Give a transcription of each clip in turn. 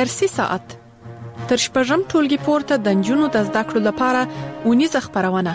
درسي ساعت تر شپږم ټولګي پورته د نجونو د زده کړو لپاره اونیزه خپرونه.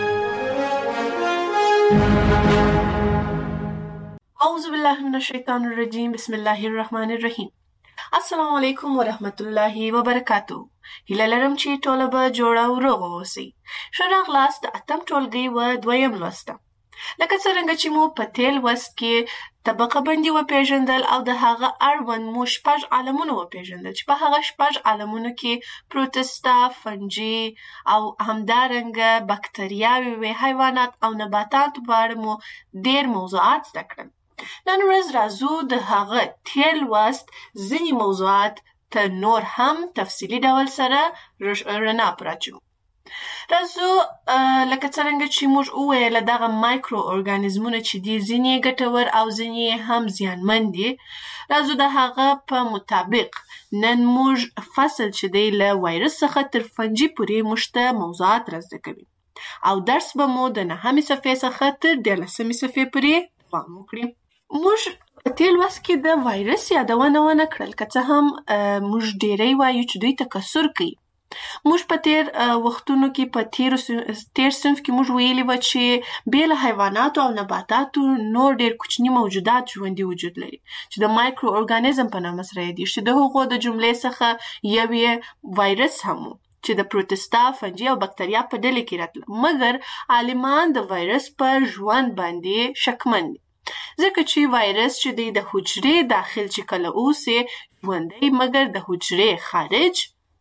اعوذ بالله من الشیطان الرجیم. بسم الله الرحمن الرحیم. السلام علیکم ورحمت الله وبرکاتو. هیله لرم چې ټول به جوړ او روغ اوسئ. ښه راغلاست د اتم ټولګي و دویم لوست ته. لکه څرنګه چې مو په تېر لوست کې طبقه بندي وپېژندل او د هغه اړوند مو شپږ عالمونه وپېژندل چې په هغه شپږ عالمونو کې پروتستا، فنجي او همدارنګه بکتریاوې وې، حیوانات او نباتات په اړه مو ډېر موضوعات زده کړل. نن ورځ راځو د هغه تېر لوست ځینې موضوعات ته نور هم تفصیلي ډول سره رڼا پراچو. راځو لکه څرنګه چې موږ وویل دغه مایکرو ارګانیزمونه چې دي ځینې ګټور او ځینې هم زیانمن دي. راځو د هغه په مطابق نن موږ فصل چې دی له وایرس څخه تر فنجي پورې موږ ته موضوعات را زده کوي او درس به مو د 9مې صفحې څخه تر 13مې صفحې پورې دوام وکړي. موږ په تېر لوست کې د وایرس یادونه ونه کړل، که څه هم موږ ډېری وایو چې دوی تکثر کوي. موږ په تېر وختونو کې په تېر صنف کې موږ ویلي وو چې بې له حیواناتو او نباتاتو نور ډېر کوچني موجودات ژوندي وجود لري چې د مایکرو ارګانیزم په نامه سره یادېږي، چې د هغو د جملې څخه یو یې وایرس هم و چې د پروتستا، فنجي او بکتریا په ډلې کې راتله. مګر عالمان د وایرس په ژوند باندې شکمن دي، ځکه چې وایرس چې دی د حجرې داخل چې کله اوسي ژوندی، مګر د حجرې خارج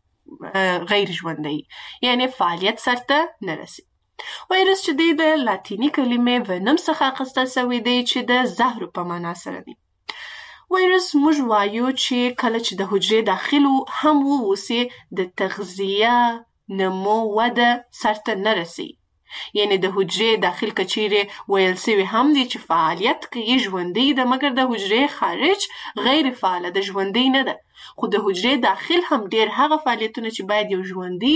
غیر ژوندی، یعنی فعالیت سرته نه رسي. وایرس چې دی د لاتینی کلمې ونم څخه اخیستل شوی دی چې د زهرو په معنا سره دی. وایرس موږ وایو چې کله چې د حجرې داخل هم واوسي د تغذیه، نمو، وده سرته نه رسي. یعنی د حجرې داخل کچیرې ویل سوي هم دي چې فعالیت کوي، ژوندی ده، مګر د حجرې خارج غیر فعاله ده، ژوندی نه ده. خو د حجرې داخل هم ډېر هغه فعالیتونه چې باید یو ژوندی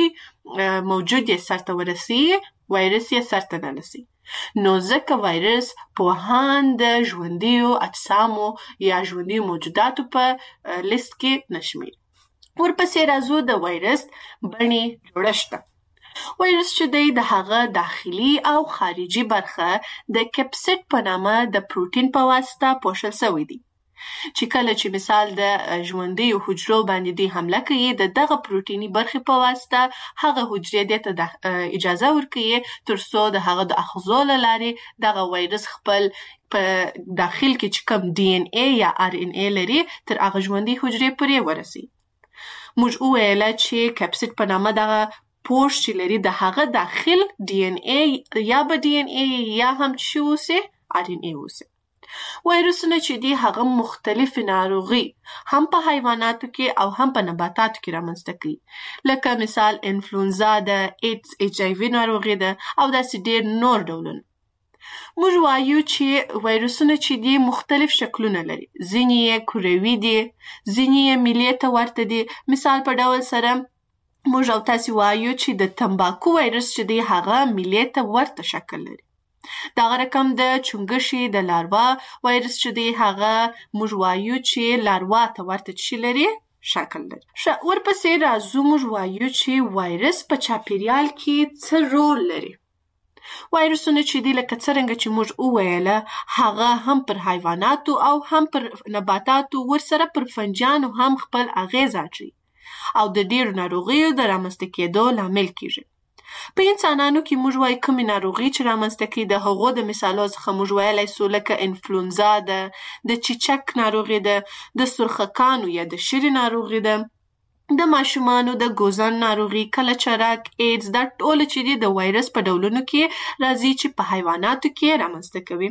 موجود یې سرته ورسي، وایرس یې سرته نه رسي. نو ځکه وایرس پوهان د ژوندیو اجسامو یا ژوندیو موجوداتو په لیست کې نشمیر. ورپسې راځو د وایرس بڼې جوړښت ته. وایرس چې دی د هغه داخلي او خارجي برخه د کپسید په نامه د پروتین په واسطه پوښل شوی دی، چې کله چې مثال د ژوندیو حجرو باندې دی حمله کوي، د دغه پروتیني برخې په واسطه هغه حجرې دې ته اجازه ورکوي تر څو د هغه د اخذو له لارې دغه وایرس خپل په داخل کې چې کوم ډي ان ای یا ار ان ای لري تر هغه ژوندۍ حجرې پورې ورسي. موږ وویل چې کپسید په نامه دغه پوښ چې لري د هغه داخل ډي ان ای یا به ډي ان ای یا هم چې اوسي ار ان ای اوسي. وایرسونه چې دي هغه مختلف ناروغي هم په حیواناتو کې او هم په نباتاتو کې رامنځته کوي، لکه مثال انفلونزا ده، ایډز، ایچ آی وي ناروغي ده او داسې ډېر نور ډولونه. موږ وایو چې وایرسونه چې دي مختلف شکلونه لري، ځینې یې کروي دي، ځینې یې میلې ته ورته دي. مثال په ډول سره موږ او تاسې وایو چې د تمباکو وایرس چې دی هغه میلې ته ورته شکل لري. دغه رقم د چونګښې د لاروا وایرس چې دی هغه موږ وایو چې لاروا ته ورته شي لري، شکل لري. ورپسې راځو موږ وایو چې وایرس په چاپیریال کې څه رول لري. وایرسونه چې دی لکه څرنګه چې موږ وویله هغه هم پر حیواناتو او هم پر نباتاتو ورسره پر فنجانو هم خپل اغیز اچوي او د ډېرو ناروغیو د رامنځته کېدو لامل کیږي. په انسانانو کې موږ وایو کومې ناروغي چې رامنځته کوي، د هغو د مثالو څخه موږ ویلی سو لکه انفلونزا ده، د چیچک ناروغي ده، د سرخکانو یا د شري ناروغي ده، د ماشومانو د ګوزن ناروغي، کلچرک، ایډز، دا ټول چې دي د وایرس په ډولونو کې راځي چې په حیواناتو کې رامنځته کوي.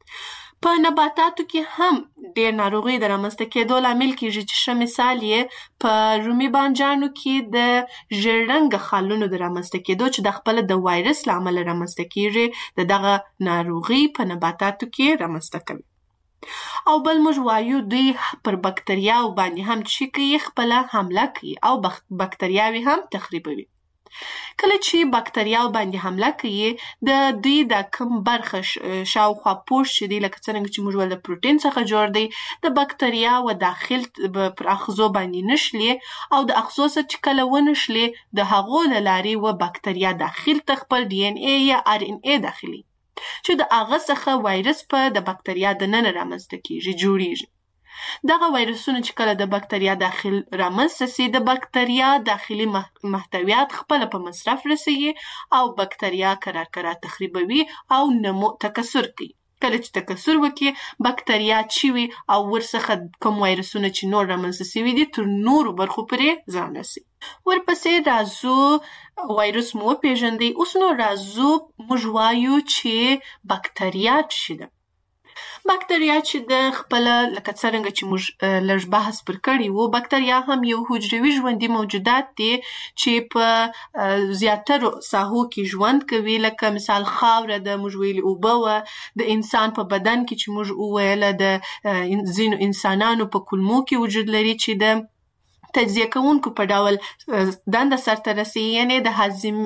په نباتاتو کې هم ډېر ناروغي د رامنځته کېدو لامل کیږي چې ښه مثال یې په رومي بانجانو کې د ژیړ رنګه خالونو د رامنځته کېدو چې د خپله د وایرس له امله رامنځته کیږي د دغه ناروغي په نباتاتو کې رامنځته کوي. او بل موږ وایو دوی پر بکتریاو باندې هم چې کوي خپله حمله کوي او بکتریاوې هم تخریبوي. کله چې بکتریاو باندې حمله کوي د دوی د کم برخه شاوخوا پوست چې دی لکه څرنګه چې موږ ول د پروتین څخه جوړ دی د بکتریاو داخل پر اغزو باندې نشلي او د اغزو څخه چې کله ونشلي د هغو له لارې و بکتریا داخل ته خپل ډي ان اي یا ار ان اي داخلي چې د هغه څخه وایرس په د بکتریا د ننه رامنځته کیږي جوړیږي. دغه وایرسونه چې کله د بکتریا داخل رامنځته سي د بکتریا داخلي محتویات خپل په مصرف رسیږي او بکتریا کرار تخریبوي او نمو تکثر کوي. کله چې تکثر وکړي بکتریا چوي او ورڅخه کوم وایرسونه چې نور رامنځته سوي دي تر نورو برخو پورې ځان رسي. ورپسې راځو وایرس مو پیژندي. اوس نو راځو موږ وایو چې بکتریا څه ده. بکتریا چې د خپل لکه څرنګه چې موږ لږ بحث پر کړی وو بکتریا هم یو حجروي ژوندي موجودات دي چې په زیاترو ساحو کې ژوند کوي لکه مثال خاوره د موږ ویلي اوبه وه د انسان په بدن کې چې موږ وویله د ځینو انسانانو په کولمو کې وجود لري چې د تجزیه کوونکو په ډول دنده سرته رسي یعنی د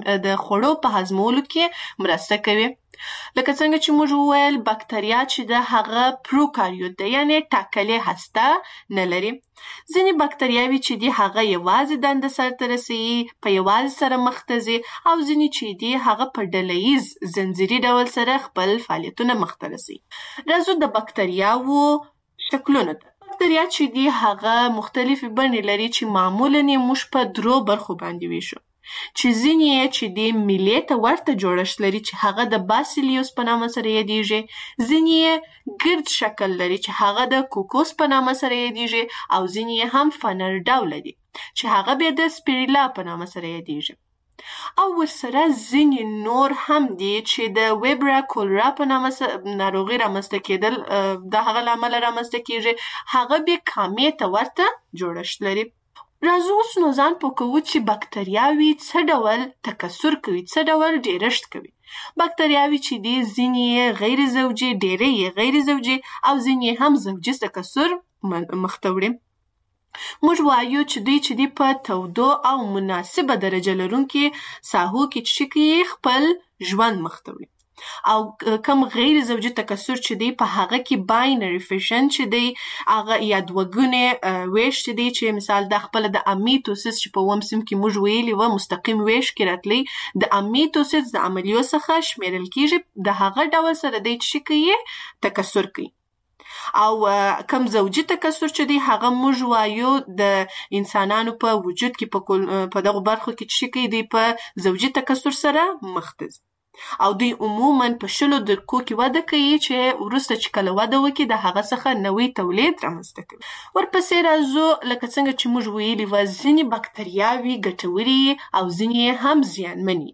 خوړو په هضمولو کې مرسته کوي. لکه څنګه چې موږ وویل بکتریا چې د هغه پروکاریوت ده یعنی ټاکلې هسته نه لري. ځینې بکتریاوي چې دي هغه یوازې دنده سرته رسي په یوازې سره مخ ته ځي او ځینې چې دي هغه په ډله ییز زنځیري ډول سره خپل فعالیتونه مخ ته رسي. راځو د بکتریاوو شکلونه ته. بکتریا چې دي هغه مختلفې بڼې لري چې معمولاً موږ په درو برخو باندې ویشو چې ځینې یې چې د میلې ته ورته جوړښت لري چې هغه د باسیلیوس په نامه سره یادیږي. ځینې یې ګرد شکل لري چې هغه د کوکوس په نامه سره یادیږي او ځینې یې هم فنر ډوله دي چې هغه بیا د سپیریلا په نامه سره یادیږي. او ورسره ځینې نور هم دي چې د ویبرا کولرا په نامه ناروغي رامنځته کېدل د هغه له امله رامنځته کېږي هغه بیا کامې ته ورته جوړښت لري. راځو اوس نو ځان پوه کوو چې بکتریاوې څه ډول تکثر کوي څه ډول ډیرښت کوي. بکتریاوې چې دي ځینې یې غیر زوجي ډېرې یې غیر زوجي او ځینې هم زوجي تکثر مخ ته وړي. موږ وایو چې دوی چې دي په تودو او مناسبه درجه لرونکې ساحو کې چې کوي خپل ژوند مخ ته وړي او کم غیر زوجي تکثر چې دی په هغه کې باینري فیشن چې دی هغه یا دوګونې ویش چې دی چې مثال د خپل د امیتوسیس چې په ومسم کې موږ ویلي و مستقیم ویش کې راتلی د امیتوسیس د عملیو څخه شمیرل کیږي د هغه ډول سره دی چې کوي تکثر کوي. او کم زوجي تکثر چې دی هغه موږ وایو د انسانانو په وجود کې په دغه برخو کې چې کوي دی په زوجي تکثر سره مخ ته ځي او دوی عموماً په 10 درکو کې وده کوي چې وروسته چې کله وده وکړي د هغه څخه نوی تولید رامنځته کوي. ورپسې راځو لکه څنګه چې موږ ویلي وه ځینې بکتریاوې ګټورې او ځینې هم زیانمنې.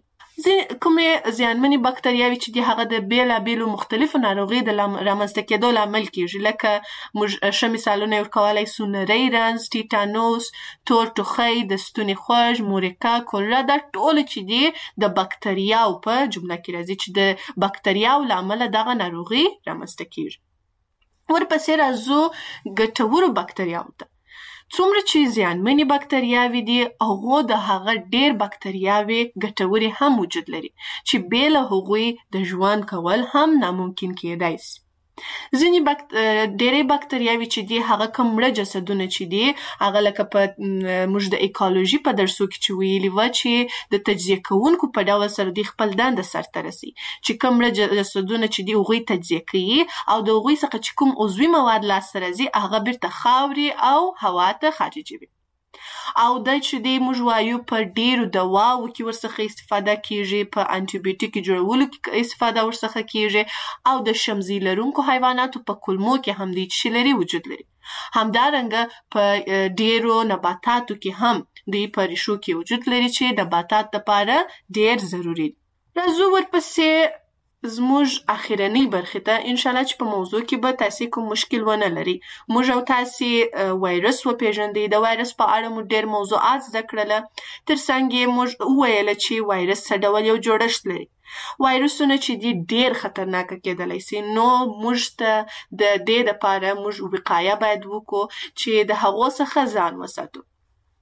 کومې زیانمنې بکتریاوې چې دي هغه د بیلابیلو مختلفو ناروغیو د رامنځته کېدو لامل کېږي لکه موږ ښه مثالونه یې ورکولی سو نری رنځ ټیټانوس تور ټوخی د ستوني خوږ مورکا کولرا دا ټول چې دي د بکتریاو په جمله کې راځي چې د بکتریاو له امله دغه ناروغي رامنځته کېږي. ورپسې راځو ګټورو بکتریاو ته. څومره چې زیانمنې بکتریاوې دي هغو د هغه ډېر بکتریاوې ګټورې هم وجود لري چې بې له هغوی د ژوند کول هم ناممکن کېدای سي. ډېرې بکتریاوې چې دي هغه کوم مړه جسدونه چې دي هغه لکه په موږ د ایکالوژي په درسو کې چې ویلي وه چې د تجزیه کوونکو په ډول سره دوی خپل دنده سرته رسي چې کوم مړه جسدونه چې دي هغوی تجزیه کوي او د هغوی څخه چې کوم عضوي مواد لاسته راځي هغه بیرته خاورې او هوا ته خارجوي. او دا چې دی موږ وایو په ډیرو دواو کې ورڅخه استفاده کیږي په انټي بیوټیک جوړولو کې استفاده ورڅخه کیږي او د شمزي لرونکو حیواناتو په کولمو کې هم دی چې لري وجود لري. همدارنګه په ډیرو نباتاتو کې هم دی په ریښو کې وجود لري چې نباتات لپاره ډیر ضروري دي. راځو ورپسې زموږ اخیرنۍ برخې ته انشاءالله چې په موضوع کې به تاسې کوم مشکل ونه لري. موږ او تاسې وایرس وپېژندئ د وایرس په اړه مو ډېر موضوعات زده کړله تر څنګ یې موږ وویله چې وایرس څه ډول یو جوړښت لري. وایرسونه چې دي ډېر خطرناکه کېدلی سي نو موږ ته د دې دپاره موږ وقایه باید وکړو چې د هغو څخه ځان وساتو.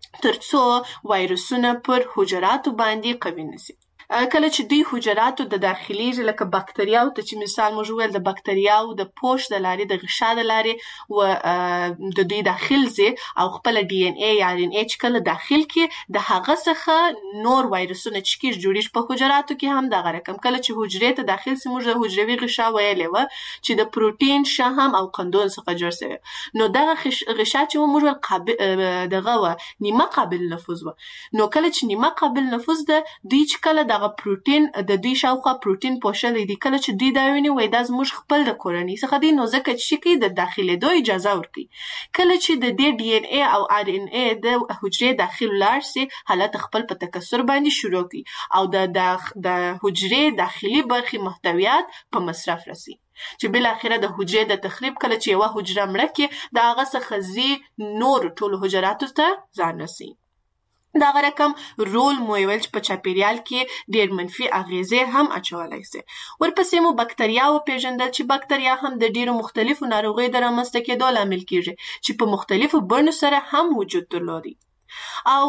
ترڅو وایرسونه پر حجراتو باندې قوي نشي. کله چې دوی حجراتو د داخليږي لکه بکتریاو ته چې مثال موږ ویل د بکتریاو د پوش د لارې د غشا د لارې و د دوی داخل زی او خپل ډي ان اي یا ار ان اي چې کله داخل کې د هغه څخه نور وایرسونه چې کیږي جوړیږي په حجراتو کې هم دغه رقم کله چې حجرې ته داخل سي موږ د حجروي غشا ویلې و چې د پروتین شحم او قندون څخه جوړ شوی نو دغه غشا چې موږ قابل دغه و نیمه قابل نفوذ و نو کله چې نیمه قابل نفوذ ده دوی چې کله دغه پروتین د دوی شاوخوا پروتین پوښلې دي کله چې دوی دا ویني وای دا زموږ خپل د کورنۍ څخه دی نو ځکه چې کوي د داخليدو اجازه ورکړي کله چې د دې ډي ان اي او ار ان اي د حجرې داخل لاړ سي حالت خپل په تکثر باندې شروع کوي او د حجرې داخلي برخې محتویات په مصرف رسي چې بل اخره د حجرې د تخریب کله چې یو حجره مړه کې دا هغه څخه زی نور ټول حجراتو ته ځان رسي دا رقم رول مو ویل چې په چاپیریال کې ډېر منفي اغیزې هم اچولای شي ورپسې مو بکتریا او پیژندل چې بکتریا هم د ډېرو مختلفو ناروغیو د رامنځته کېدو لامل کیږي چې په مختلفو بڼو سره هم وجود درلودي او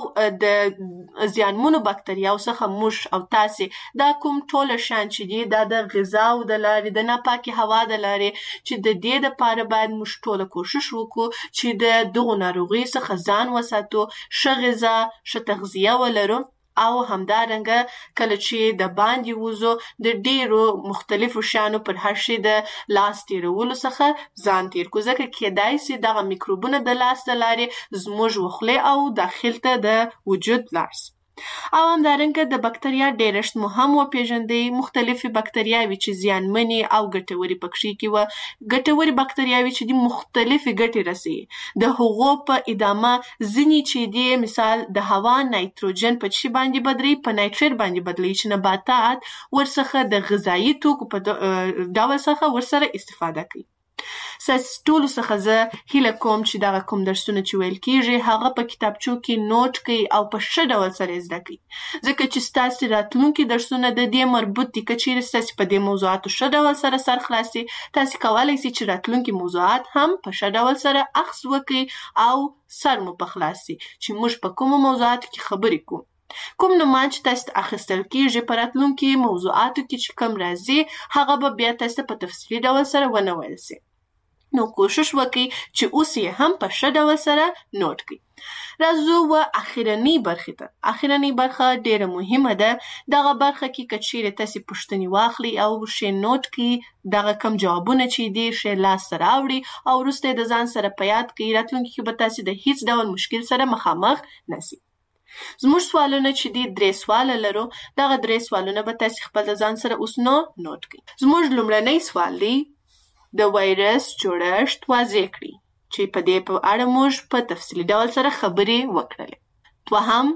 د زیانمنو بکتریاو څخه موږ او تاسې دا کوم ټول شان چې دي دا د غذا او د لارې د ناپاکي هوا د لارې چې د دې لپاره باید موږ ټول کوشش وکړو چې د دغو ناروغیو څخه ځان وساتو ښه غذا ښه تغذیه ولرو او همدارنګه کله چې د باندې وځو د ډیرو مختلفو شیانو پر هر شي د لاس تیرولو څخه ځان تیر کو ځکه کېدای سي دغه میکروبونه د لاس د لارې زموږ وخلې او داخل ته د وجود لاړ سي او همدارنګه د بکتریا ډیرشت مهم وپیژندې مختلفې بکتریاوې چې زیانمنې او ګټورې پکښې کې وه ګټورې بکتریاوې چې دي مختلفې ګټې رسوي د هغو په ادامه ځینې چې دي مثال د هوا نایتروجن په چی باندې بدلوي په نایتریت باندې بدلوي چې نباتات ورڅخه د غذایي توکو په ډول څخه ورسره استفاده کوي ټولو څخه زه هیله کوم چې دغه کوم درسونه چې ویل کیږي هغه په کتابچو کې نوٹ کړئ او په ښه ډول سره زده کړئ ځکه چې ستاسې راتلونکي درسونه د دې مربوط دي که چیرې ستاسې په دې موضوعاتو ښه ډول سره سر خلاص شي تاسې کولی سئ چې راتلونکي موضوعات هم په ښه ډول سره اخذ وکړئ او سر مو په خلاص شي چې موږ په کومو موضوعاتو کې خبرې کوو کوم نومان چې تاسو ته اخیستل کیږي په راتلونکي موضوعاتو کې چې کوم راځي هغه به بیا تاسو ته په تفصیلي ډول سره ونه ویل شي نو کوشش وکړئ چې اوس یې هم په ښه ډول سره نوٹ کړئ راځو و اخرنۍ برخې ته اخرنۍ برخه ډیره مهمه ده دغه برخه کې که چیرې تاسې پوښتنې واخلئ او ښې نوٹ کړئ دغه کم جوابونه چې دي ښې لاسته راوړي او وروسته یې د ځان سره په یاد کړئ راتلونکي کې به تاسې د هیڅ ډول مشکل سره مخامخ نسئ زموږ سوالونه چې دي 3 سواله لرو دغه 3 سوالونه به تاسې خپل د ځان سره اوس نو نوٹ کړئ زموږ لومړنی سوال دی د وایرس جوړښت واضح کړئ چې په دې په اړه موږ په تفصیلي ډول سره خبرې وکړلې دوهم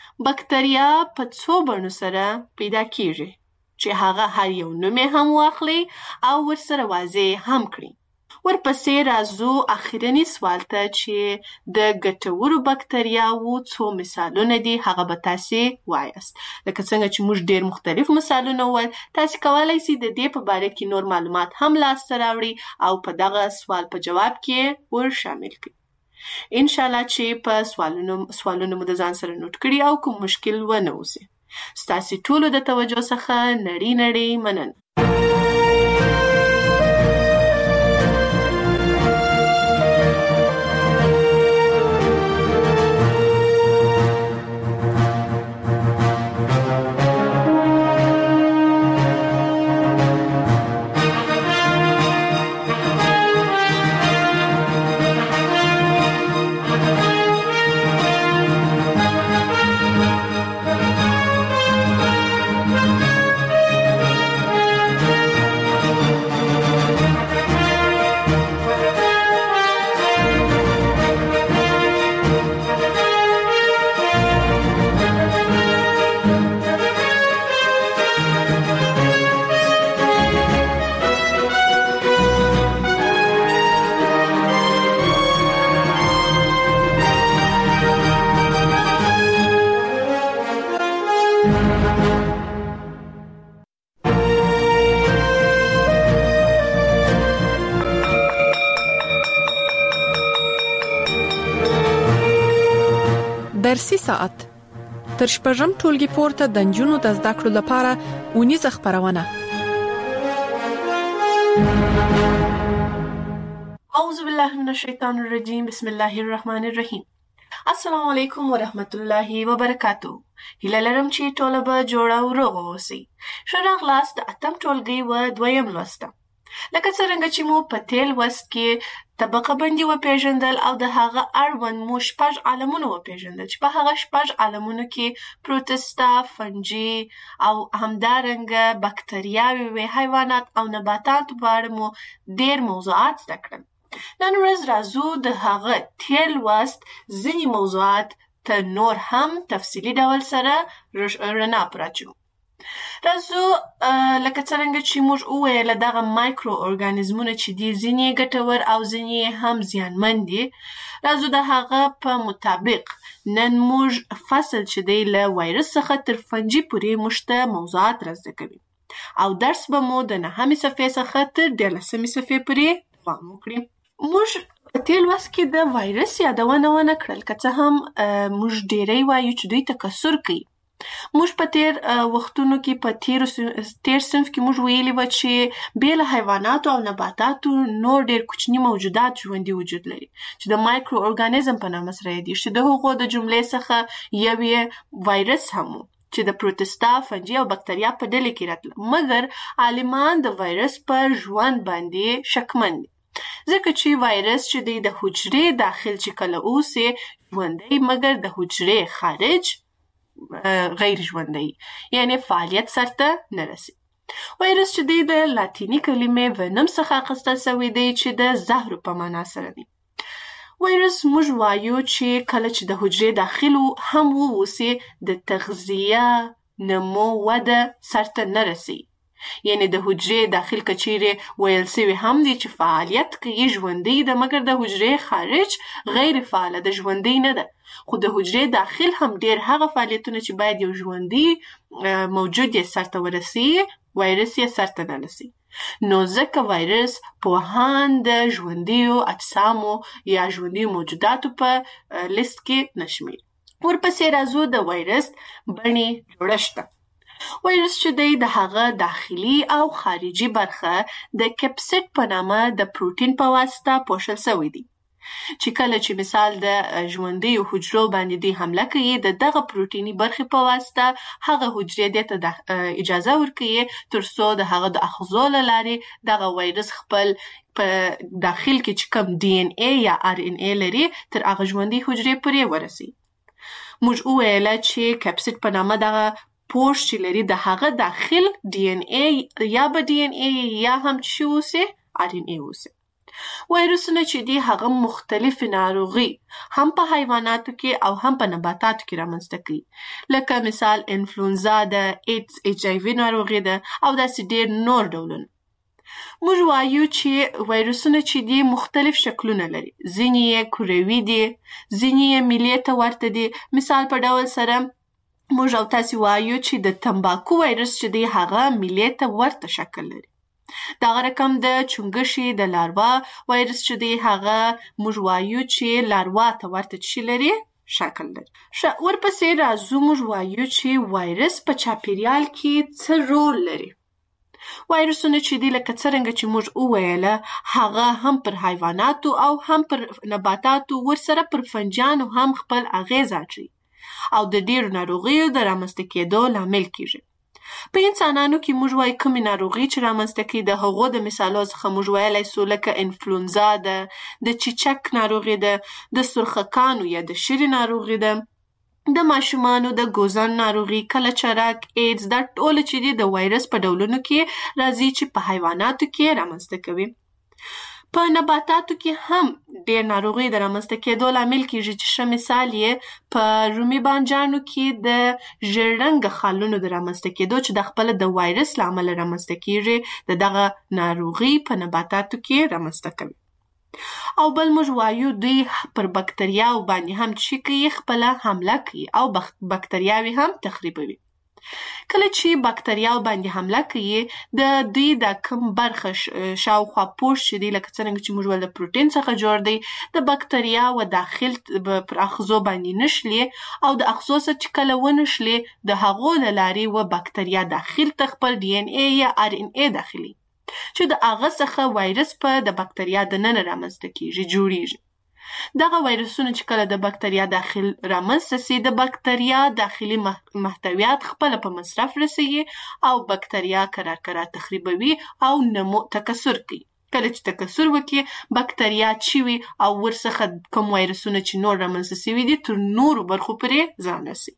بکتریا په څو بڼو سره پیدا کیږي چې هغه هر یو نوم یې هم واخلئ او ورسره واضح هم کړئ ورپسې راځو اخرني سوال ته چې د ګټورو بکتریاوو څو مثالونه دي هغه به تاسې وایاست لکه څنګه چې موږ ډېر مختلف مثالونه وویل تاسې کولی سئ د دې په باره کې نور معلومات هم لاسته راوړئ او په دغه سوال په جواب کې ور شامل کړئ انشاءالله چې په سوالونو مو د ځان سره نوٹ کړي او کوم مشکل ونه اوسي ستاسې ټولو د توجه څخه نړۍ مننه فارسي ساعت تر شپږم ټولګي پورته د نجونو د زده کړو لپاره اونیزه خپرونه. اعوذ بالله من الشیطان الرجیم بسم الله الرحمن الرحیم. السلام علیکم ورحمت الله وبرکاتو. هیله لرم چې ټول به جوړ او روغ اوسئ. ښه راغلاست د اتم ټولګي و دویم لوست. لکه څرنګه چې مو په تیر لوست کې طبقه بندي وپېژندل او د هغه اړوند مو شپږ عالمونه وپېژندل چې په هغه شپږ عالمونو کې پروتستا، فنجي او همدارنګه بکتریاوې وې، حیوانات او نباتات په اړه مو ډېر موضوعات زده کړل. نن ورځ راځو د هغه تیر لوست ځینې موضوعات ته نور هم تفصیلي ډول سره رڼا پراچو. راځو لکه څرنګه چې موږ وویل دغه مایکرو ارګانیزمونه چې دي ځینې ګټور او ځینې هم زیانمن دي. راځو د هغه په مطابق نن موږ فصل چې دی له وایرس څخه تر فنجي پورې موږ ته موضوعات را زده کوي او درس به مو د 9مې صفحې څخه تر 13مې صفحې پورې دوام وکړي. موږ په تیر لوست کې د وایرس یادونه ونه کړل، که څه هم موږ ډېری وایو چې دوی تکثر کوي. موږ په تیر وختونو کې په تیر صنف کې موږ ویلي و چې بې له حیواناتو او نباتاتو نور ډېر کوچني موجودات ژوندي وجود لري چې د مایکرو ارګانیزم په نامه سره یادېږي، چې د هغو د جملې څخه یو یې وایرس هم و چې د پروتستا، فنجي او بکتریا په ډلې کې راتله. مګر عالمان د وایرس پر ژوند باندې شکمن دي، ځکه چې وایرس چې دی د حجرې داخل چې کله اوسي ژوندی، مګر د حجرې خارج غیر ژوندی، یعنی فعالیت سرته نه رسي. وایرس چې دی د لاتینی کلمې ونم څخه اخیستل شوی دی چې د زهرو په معنا سره دی. وایرس موږ وایو چې کله چې د حجرې داخل هم واوسي د تغذیه، نمو، وده سرته نه رسي. یعنی د حجرې داخل کچیرې ویل سوی هم دی چې فعالیت کوي، ژوندی ده، مګر د حجرې خارج غیر فعاله ده، ژوندی نه ده. خو د حجرې داخل هم ډېر هغه فعالیتونه چې باید یو ژوندی موجود یې سرته ورسي، وایرس یې سرته نه رسي. نو ځکه وایرس پوهان د ژوندیو اجسامو یا ژوندیو موجوداتو په لیست کې نشمېري. ورپسې راځو د وایرس بڼې جوړښت ته. وایرس چې دی د هغه داخلي او خارجي برخه د کپسید په نامه د پروتین په واسطه پوښل شوی دی، چې کله چې مثال د ژوندیو حجرو باندې دی حمله کوي، د دغه پروتیني برخې په واسطه هغه حجرې دې ته اجازه ورکوي تر څو د هغه د اغذو له لارې دغه وایرس خپل په داخل کې چې کوم ډي ان ای یا ار ان ای لري تر هغه ژوندۍ حجرې پورې ورسي. موږ وویل چې کپسید په نامه دغه پوښ چې لري د هغه داخل ډي ان ای یا به ډي ان ای یا هم چې اوسي ار ان ای اوسي. وایرسونه چې دي هغه مختلفې ناروغي هم په حیواناتو کې او هم په نباتاتو کې رامنځته کوي، لکه مثال انفلونزا ده، ایډز، ایچ آی وي ناروغي ده او داسې ډېر نور ډولونه. موږ وایو چې وایرسونه چې دي مختلف شکلونه لري، ځینې یې کروي دي، ځینې یې میلې ته ورته دي. مثال په ډول سره موږ او تاسې وایو چې د تمباکو وایرس چې دی هغه میلې ته ورته شکل لري. دغه رقم د چونګښې د لاروا وایرس چې دی هغه موږ وایو چې لاروا ته ورته څه لري؟ شکل لري. ورپسې راځو موږ وایو چې وایرس په چاپیریال کې څه رول لري. وایرسونه چې دی لکه څرنګه چې موږ وویله هغه هم پر حیواناتو او هم پر نباتاتو ورسره پر فنجانو هم خپل اغیز اچوي او د ډېرو ناروغیو د رامنځته کېدو لامل کیږي. په انسانانو کې موږ وایو کومې ناروغي چې رامنځته کوي، د هغو د مثالو څخه موږ ویلی سو لکه انفلونزا ده، د چیچک ناروغي ده، د سرخکانو یا د شري ناروغي ده، د ماشومانو د ګوزن ناروغي، کلچرک، ایډز، دا ټول چې دي د وایرس په ډولونو کې راځي چې په حیواناتو کې رامنځته کوي. په نباتاتو کې هم ډېر ناروغي د رامنځته کېدو لامل کیږي چې ښه مثال یې په رومي بانجانو کې د ژیړ رنګه خالونو د رامنځته کېدو چې د خپله د وایرس له امله رامنځته کیږي د دغه ناروغي په نباتاتو کې رامنځته کوي. او بل موږ وایو دوی پر بکتریاو باندې هم چې کوي خپله حمله کوي او بکتریاوې هم تخریبوي. کله چې بکتریاو باندې حمله کوي د دوی د کوم برخه شاوخوا پوست چې دی لکه څنګه چې موږ ول د پروتین څخه جوړ دی د بکتریا و داخل پر اغزو باندې نشلي او د اغزو څخه چې کله ونشلي د هغو له لارې و بکتریا داخل ته خپل ډي ان اي یا ار ان اي داخلي چې د هغه څخه وایرس په د بکتریا د ننه رامنځته کیږي جوړیږي. دغه وایرسونه چې کله د بکتریا داخل رامنځته سي د بکتریا داخلي محتویات خپل په مصرف رسوي او بکتریا کرار تخریبوي او نمو تکثر کوي. کله چې تکثر وکړي بکتریا چوي او ورڅخه کوم وایرسونه چې نور رامنځته سوي دي تر نورو برخو پورې ځان رسي.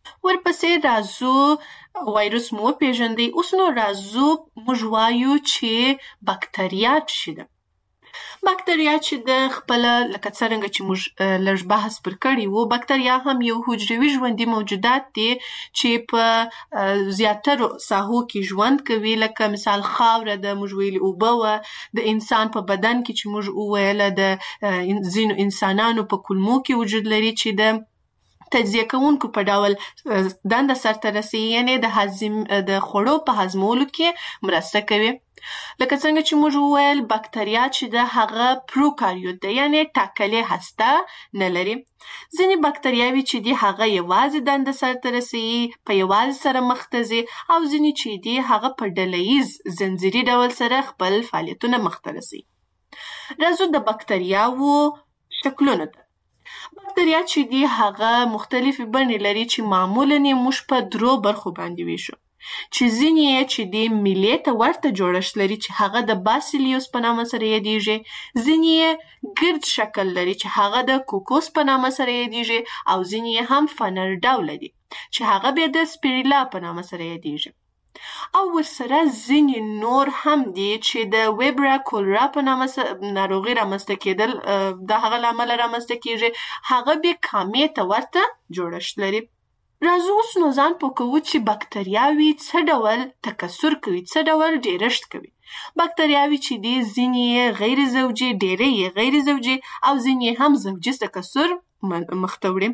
ورپسې راځو وایرس مو پیژندي. اوس نو راځو موږ وایو چې بکتریا څه ده. بکتریا چې د خپل لکه څنګه چې موږ لږ بحث پر کړی وو بکتریا هم یو حجروي ژوندي موجودات دي چې په زیاترو ساحو کې ژوند کوي لکه مثال خاوره د موږ ویلي اوبه و د انسان په بدن کې چې موږ وویل د ځینو انسانانو په کولمو کې وجود لري چې د تجزیه کوونکو په ډول دنده سرته رسوي یعنې د خوړو په هضمولو کې مرسته کوي. لکه څنګه چې موږ وویل بکتریا چې د هغه پروکاریوت ده یعنې ټاکلې هسته نه لري. ځینې بکتریاوې چې دي هغه یوازې دنده سرته رسوي په یوازې سره مخ ته ځي او ځینې چې دي هغه په ډلهییز زنځیري ډول سره خپل فعالیتونه مخ ته رسوي. راځو د بکتریاوو شکلونو ته. بکتریا چې دي هغه مختلفې بڼې لري چې معمولاً یې موږ په درو برخو باندې ویشو چې ځینې یې چې د میلې ته ورته جوړښت لري چې هغه د باسیلیوس په نامه سره یادیږي. ځینې یې ګرد شکل لري چې هغه د کوکوس په نامه سره یادیږي او ځینې یې هم فنر ډوله دي چې هغه بیا د سپیریلا په نامه سره یادیږي. او ورسره ځینې نور هم دي چې د ویبرا کولرا په نامه ناروغي رامنځته کېدل د هغه له امله رامنځته کېږي هغه بیا کامې ته ورته جوړښت لري. راځو اوس نو ځان پوه کوو چې بکتریاوې څه ډول تکثر کوي څه ډول ډیرښت کوي. بکتریاوې چې دي ځینې یې غیر زوجي ډېرې یې غیر زوجي او ځینې هم زوجي تکثر مخ ته وړي.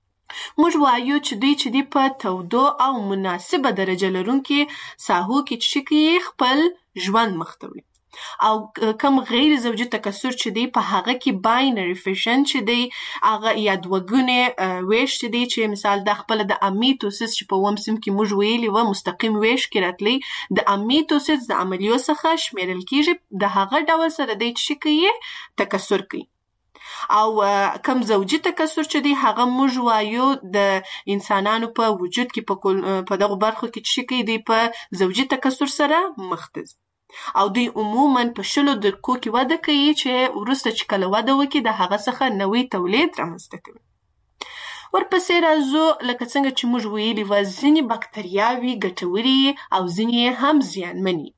موږ وایو چې دوی چې دي په تودو او مناسبه درجه لرونکي ساحو کې چې کوي خپل ژوند مخ ته وړي او کم غیر زوجي تکثر چې دی په هغه کې باینري فیشن چې دی هغه یا دوګونې ویش چې دی چې مثال د خپل د امیتوسیس چې په اووم صنف کې موږ ویلي و مستقیم ویش کې راتلی د امیتوسیس د عملیو څخه شمیرل کیږي د هغه ډول سره دی چې کوي تکثر کوي. او کم زوجي تکثر چې دی هغه موږ وایو د انسانانو په وجود کې په دغه برخو کې چې کوي دی په زوجي تکثر سره مخ ته ځي او دوی عموماً په 10 درکو کې وده کوي چې وروسته چې کله وده وکړي د هغه څخه نوی تولید رامنځته کوي. ورپسې راځو لکه څنګه چې موږ ویلي و ځینې بکتریاوې ګټورې او ځینې هم زیانمنې.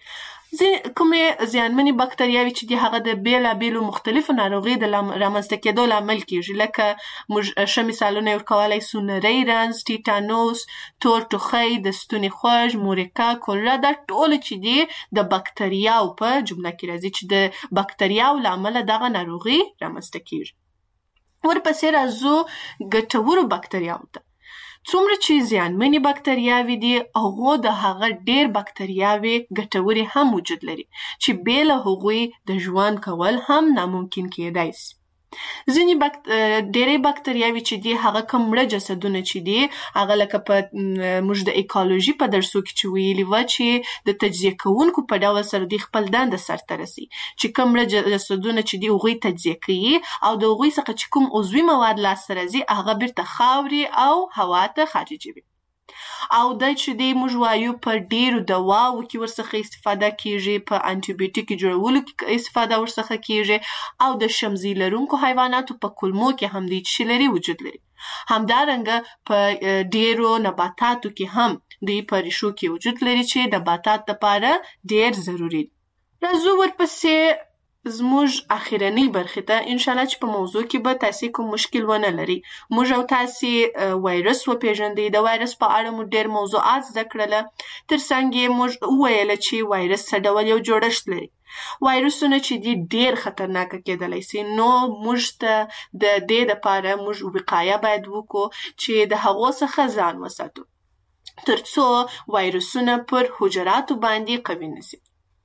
کومې زیانمنې بکتریاوې چې دي هغه د بیلابیلو مختلفو ناروغیو د رامنځته کېدو لامل کېږي لکه موږ ښه مثالونه یې ورکولی سو نری رنځ ټیټانوس تور ټوخی د ستوني خوږ مورکا کولرا دا ټول چې دي د بکتریاو په جمله کې راځي چې د بکتریاو له امله دغه ناروغي رامنځته کېږي. ورپسې راځو ګټورو بکتریاو ته. څومره چې زیانمنې بکتریاوې دي هغو د هغه ډېر بکتریاوې ګټورې هم وجود لري چې بې له هغوی د ژوند کول هم ناممکن کېدای سي. ځینې ډېرې بکتریاوې چې دي هغه کوم مړه جسدونه چې دي هغه لکه په موږ د ایکولوژي په درسو کې چې ویلي وه چې د تجزیه کوونکو په ډول سره دوی خپل دنده سرته رسي چې کوم مړه جسدونه چې دي هغوی تجزیه کوي او د هغوی څخه چې کوم عضوي مواد لاسته راځي هغه بیرته خاورې او هوا ته خارجوي. او دا چې دی موږ وایو په ډیرو دواو کې ورڅخه استفاده کیږي په انټي بیوټیک جوړولو کې استفاده ورڅخه کیږي او د شمزي لرونکو حیواناتو په کولمو کې هم دی چې لري وجود لري. همدارنګه په ډیرو نباتاتو کې هم دی په ریښو کې وجود لري چې د نباتات لپاره ډیر ضروری دي. راځو ورپسې زموږ اخیرنۍ برخې ته انشاءالله چې په موضوع کې به تاسې کوم مشکل ونه لري. موږ او تاسې وایرس وپېژندئ د وایرس په اړه مو ډېر موضوعات زده کړله تر څنګ یې موږ وویله چې وایرس څه ډول یو جوړښت لري. وایرسونه چې دي ډېر خطرناکه کېدلی سي نو موږ ته د دې دپاره موږ وقایه باید وکړو چې د هغو څخه ځان وساتو. ترڅو وایرسونه پر حجراتو باندې قوي نشي.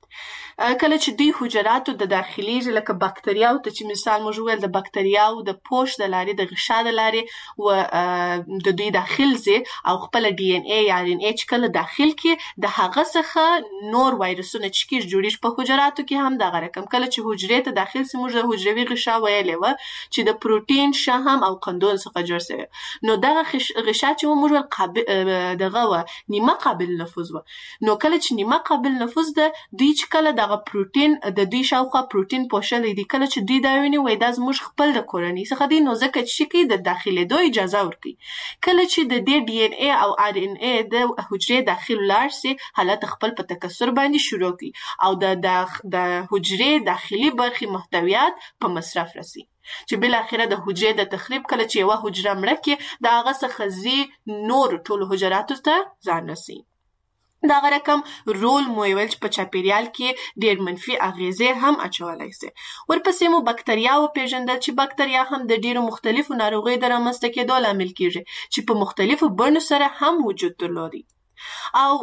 کله چې دوی حجراتو د داخليږي لکه بکتریاو ته چې مثال موږ ویل د بکتریاو د پوش د لارې د غشا د لارې و د دوی داخل زی او خپل ډي ان اي یا ار ان اي چې کله داخل کې د هغه څخه نور وایرسونه چې کیږي جوړیږي په حجراتو کې هم دغه رقم. کله چې حجرې ته داخل سي موږ د حجروي غشا ویلې و چې د پروتین شحم او قندون څخه جوړ شوی. نو دغه غشا چې موږ دغه و نیمه قابل نفوذ و. نو کله چې نیمه قابل نفوذ ده دوی چې کله دغه پروتین د دوی شاوخوا پروتین پوښلې دي کله چې دوی دا ویني وای دا زموږ خپل د کورنۍ څخه دي نو ځکه چې کوي د داخليدو اجازه ورکړي. کله چې د دې ډي ان اي او ار ان اي د حجرې داخل لاړ سي حالت خپل په تکثر باندې شروع کوي او د حجرې داخلي برخې محتویات په مصرف رسي چې بل اخره د حجرې د تخریب کله چې یو حجره مړه کې د هغه څخه زی نور ټول حجراتو ته ځان رسي. دغه رقم رول مو ویل چې په چاپیریال کې ډیر منفي اغیزې هم اچولای شي. ورپسې مو بکتریاو پیژندل چې بکتریا هم د ډیرو مختلفو ناروغیو د رامنځته کېدو لامل کیږي چې په مختلفو بڼو سره هم وجود درلودي. او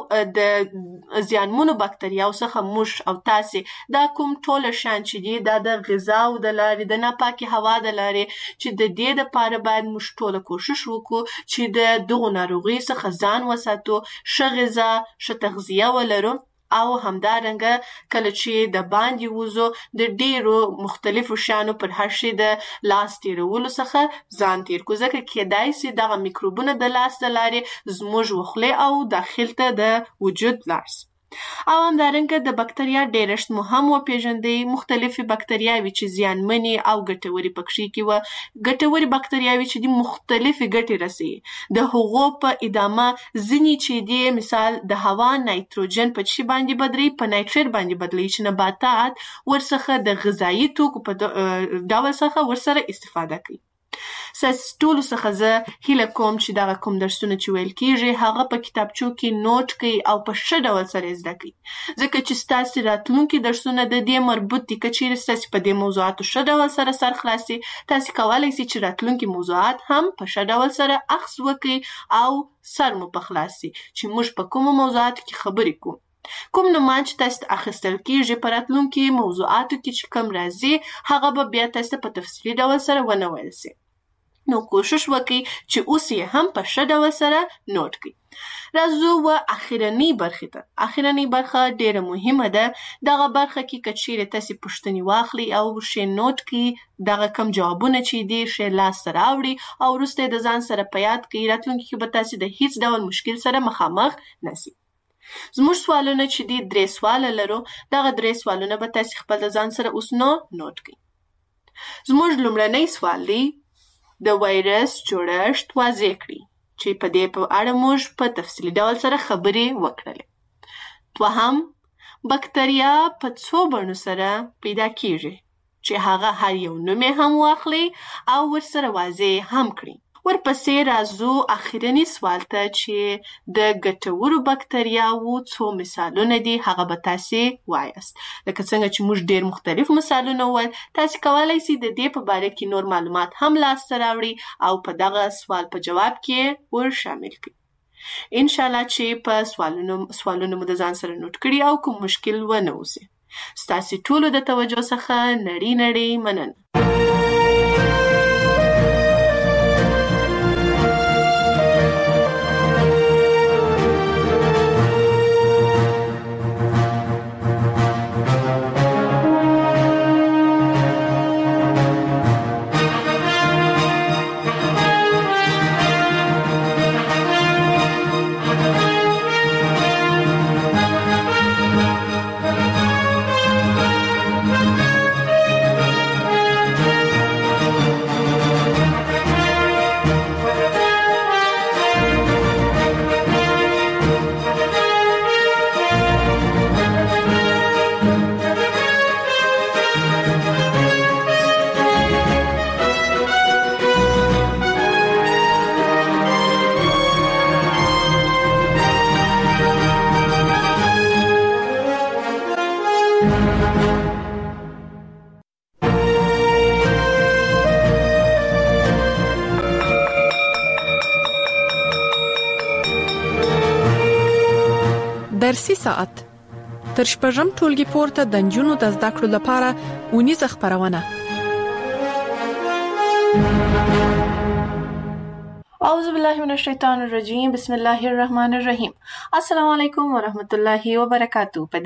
د زیانمنو بکتریاو څخه موږ او تاسې دا کوم ټول شان چې دي دا د غذاو د لارې د ناپاکي هوا د لارې چې د دې لپاره باید موږ ټول کوشش وکړو چې د دغو ناروغیو څخه ځان وساتو، ښه غذا، ښه تغذیه ولرو او همدارنګه کله چې د باندې وځو د ډیرو مختلفو شیانو پر هر شي د لاس تیرولو څخه ځان تیر کړو ځکه کېدای سي دغه میکروبونه د لاس د لارې زموږ وخلې او داخل ته د وجود لاړ سي. او همدارنګه د بکتریا ډیرشت مو هم وپیژندئ. مختلفې بکتریاوې چې زیانمنې او ګټورې پکښې کې وه. ګټورې بکتریاوې چې دي مختلفې ګټې رسوي. د هغو په ادامه ځینې چې دي مثال د هوا نایتروجن په چی باندې بدلوي په نایتریت باندې بدلوي چې نباتات ورڅخه د غذایي توکو په ډول څخه ورسره استفاده کوي. ټولو څخه زه هیله کوم چې دغه کوم درسونه چې ویل کیږي هغه په کتابچو کې نوٹ کړئ او په ښه ډول سره زده کړئ ځکه چې ستاسو راتلونکي درسونه د دې مربوط دي. که چیرې ستاسو په دې موضوعاتو ښه ډول سره سر خلاصي تاسو کولی شئ چې راتلونکي موضوعات هم په ښه ډول سره اخذ وکړئ او سر مو په خلاص شي چې موږ په کومو موضوعاتو کې خبرې کوو. کوم نومان چې تاسو ته اخیستل کیږي په راتلونکي موضوعاتو کې چې کوم راځي هغه به بیا تاسو ته په تفصیلي ډول سره ونه ویل شي. نو کوشش وکړئ چې اوس یې هم په ښه ډول سره نوٹ کړئ. راځو و اخرنۍ برخې ته. اخرنۍ برخه ډیره مهمه ده. دغه برخه کې که چیرې تاسې پوښتنې واخلئ او ښې نوٹ کړئ دغه کم جوابونه چې دي ښې لاسته راوړي او وروسته یې د ځان سره په یاد کړئ راتلونکي کې به تاسې د هیڅ ډول مشکل سره مخامخ نشئ. زموږ سوالونه چې دي 3 سواله لرو. دغه 3 سوالونه به تاسې خپل د ځان سره اوس نوٹ کړئ. زموږ لومړنی سوال دی د وایرس جوړښت واضح کړئ چې په دې په اړه موږ په تفصیلي ډول سره خبرې وکړلې. دوهم بکتریا په څو بڼو سره پیدا کیږي چې هغه هر یو نوم یې هم واخلئ او ورسره واضح هم کړئ. ورپسې راځو اخرني سوال ته چې د ګټورو بکتریاوو څو مثالونه دي هغه به تاسې وایاست. لکه څنګه چې موږ ډیر مختلف مثالونه وویل تاسې کولی شئ د دې په باره کې نور معلومات هم لاسته راوړئ او په دغه سوال په جواب کې ور شامل کړئ. انشاءالله چې په سوالونه مو د ځان سره نوٹ کړي او کوم مشکل ونه اوسي. ستاسې ټولو د توجه څخه نړۍ مننه. درسي ساعت تر شپږم ټولګي پورته د نجونو د زده کړو لپاره اونیزه خپرونه. اعوذ بالله من الشیطان الرجیم. بسم الله الرحمن الرحیم. السلام علیکم ورحمت الله وبرکاتہ.